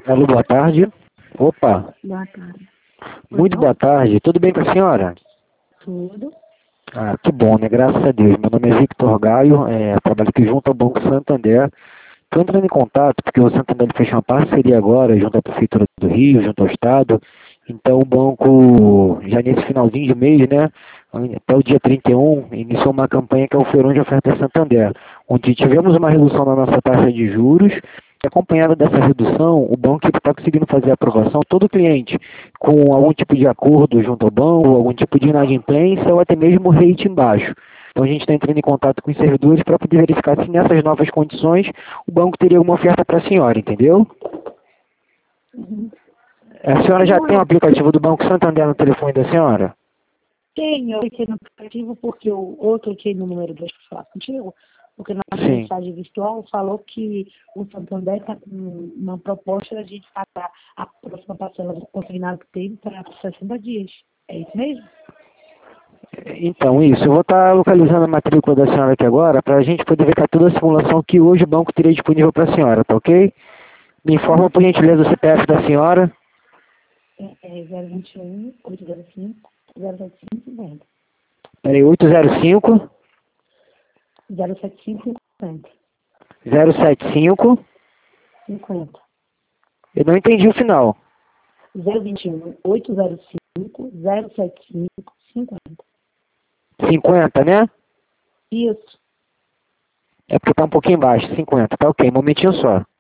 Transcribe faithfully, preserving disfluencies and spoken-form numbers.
Alô, boa tarde. Opa, Boa tarde. muito boa tarde. Tudo bem com a senhora? Tudo. Ah, que bom, né? Graças a Deus. Meu nome é Victor Gaio, é, trabalho aqui junto ao Banco Santander. Estou entrando em contato porque o Santander fechou uma parceria agora junto à Prefeitura do Rio, junto ao Estado. Então o banco, já nesse finalzinho de mês, né, até o dia trinta e um, iniciou uma campanha que é o Feirão de Ofertas Santander, onde tivemos uma redução na nossa taxa de juros. E acompanhada dessa redução, o banco está conseguindo fazer a aprovação, todo cliente com algum tipo de acordo junto ao banco, algum tipo de inadimplência ou até mesmo rating baixo. Então a gente está entrando em contato com os servidores para poder verificar se nessas novas condições o banco teria uma oferta para a senhora, entendeu? Uhum. A senhora já Não, tem o eu aplicativo do Banco Santander no telefone da senhora? tenho, eu cliquei no aplicativo porque eu, ou eu cliquei no número dois para falar contigo, porque na Sim. mensagem virtual falou que o Santander está com uma proposta da gente pagar a próxima parcela do consignado que teve para sessenta dias. É isso mesmo? Então, isso. Eu vou estar localizando a matrícula da senhora aqui agora para a gente poder ver toda a simulação que hoje o banco teria disponível para a senhora, tá ok? Me informa, por gentileza, o C P F da senhora. É, é zero vinte e um, oito zero cinco, zero sete cinco cinquenta. Peraí, oito zero cinco, zero sete cinco cinquenta. zero sete cinco. cinquenta. Eu não entendi o final. zero vinte e um, oito zero cinco, zero sete cinco cinquenta. cinquenta, né? Isso. É porque tá um pouquinho baixo, cinquenta. Tá ok, um momentinho só.